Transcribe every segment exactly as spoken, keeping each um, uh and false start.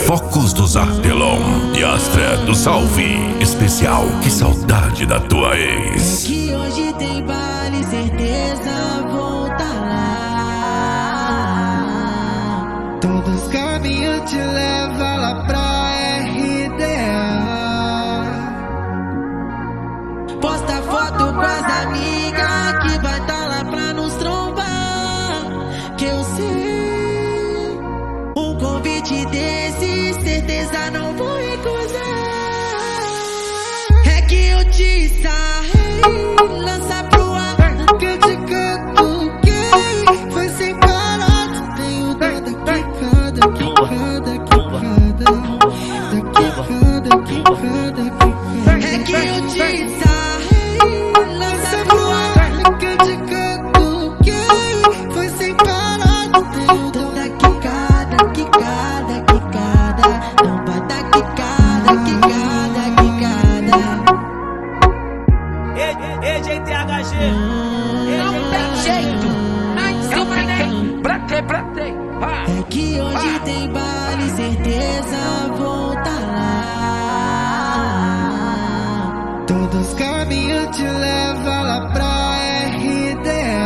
Focos do Zartelon e Astra do Salve. Especial, que saudade da tua ex. É que hoje tem baile, certeza volta lá. Todos os caminhos te levam lá pra R D A. Posta foto com as amigas que vai tá lá pra nos trombar. Que eu sei, um convite desse certeza não vou recusar. É que eu te sarrei, lança pro ar Que eu te canto gay, foi sem parar. Tenho dado quicada, quicada, quicada, quicada, quicada, quicada. É que eu te sarrei, lança pro ar. Que eu te canto gay, foi sem parar. Tenho Toda quicada, quicada, quicada. Não bata quicada, quicada, quicada. E J T H G. Não tem jeito, não tem pra ter, pra ter. É que hoje tem baile, certeza volta lá. Todos os caminhos te levam lá pra R D A.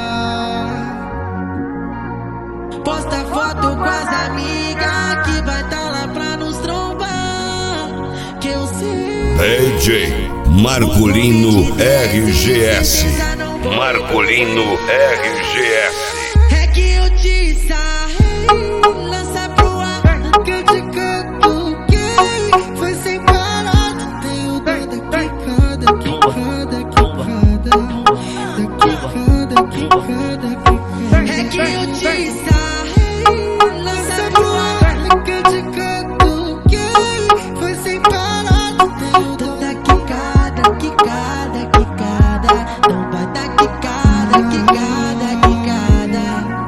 Posta foto com as amigas que vai tá lá pra nos trombar. Que eu sei, D J Marcolino R G S. Marcolino R G S. é que eu te sarrei, lança pro ar. Que eu te canto gay, foi sem parar. Tenho dado quicada, quicada, quicada, quicada, quicada, quicada. É que eu te sarrei, lança pro ar. Que eu te canto gay, foi sem parar. Tenho Toda quicada, quicada, quicada. Não bata quicada, quicada, quicada.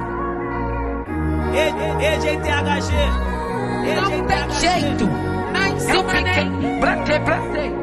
E J T H G. Não tem jeito, não tem pra ter, pra ter.